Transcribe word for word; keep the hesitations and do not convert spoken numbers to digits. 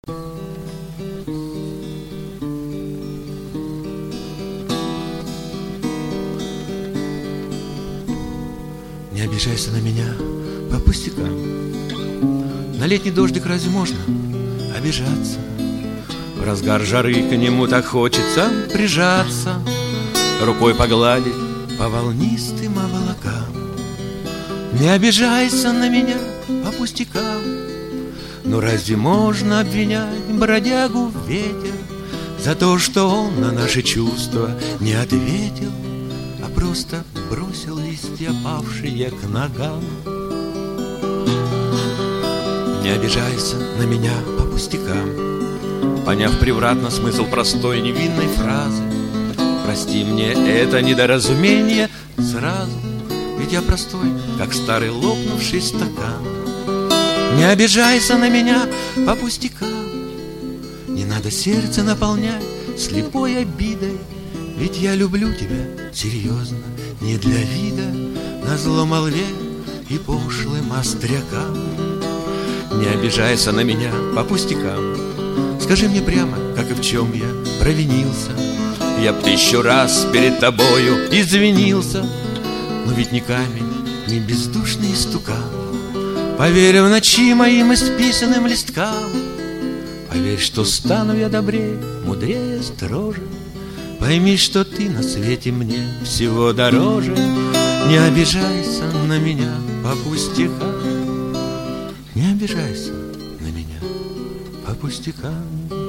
Не обижайся на меня по пустякам. На летний дождик разве можно обижаться? В разгар жары к нему так хочется прижаться, рукой погладить по волнистым облакам. Не обижайся на меня по пустякам. Ну разве можно обвинять бродягу ветер за то, что он на наши чувства не ответил, а просто бросил листья, павшие к ногам? Не обижайся на меня по пустякам, поняв превратно смысл простой невинной фразы. Прости мне это недоразумение сразу, ведь я простой, как старый лопнувший стакан. Не обижайся на меня по пустякам. Не надо сердце наполнять слепой обидой, ведь я люблю тебя серьезно, не для вида, назло молве и пошлым острякам. Не обижайся на меня по пустякам. Скажи мне прямо, как и в чем я провинился. Я б тысячу раз перед тобою извинился, но ведь не камень, не бездушный стукан. Поверь в ночи моим исписанным листкам. Поверь, что стану я добрее, мудрее, строже. Пойми, что ты на свете мне всего дороже. Не обижайся на меня по пустякам. Не обижайся на меня по пустякам.